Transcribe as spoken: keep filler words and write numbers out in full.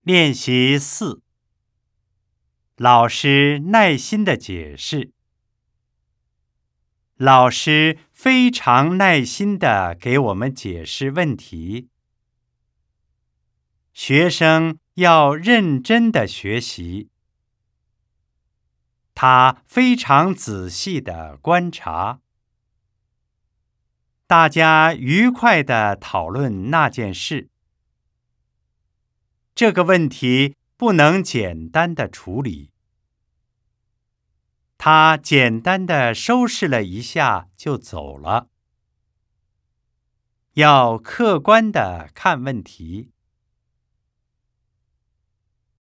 练习四，老师耐心的解释。老师非常耐心地给我们解释问题。学生要认真地学习。他非常仔细地观察。大家愉快地讨论那件事。这个问题不能简单地处理。他简单地收拾了一下就走了。要客观地看问题。